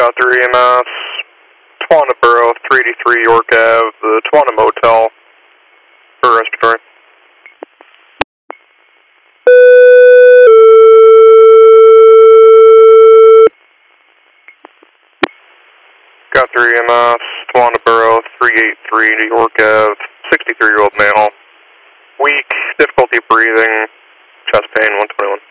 Got 3 EMS, Tawana Borough, 383 York Ave, the Tawana Motel for respiratory. Got 3 EMS, Tawana Borough, 383 New York Ave, 63-year-old male. Weak, difficulty breathing, chest pain, 121.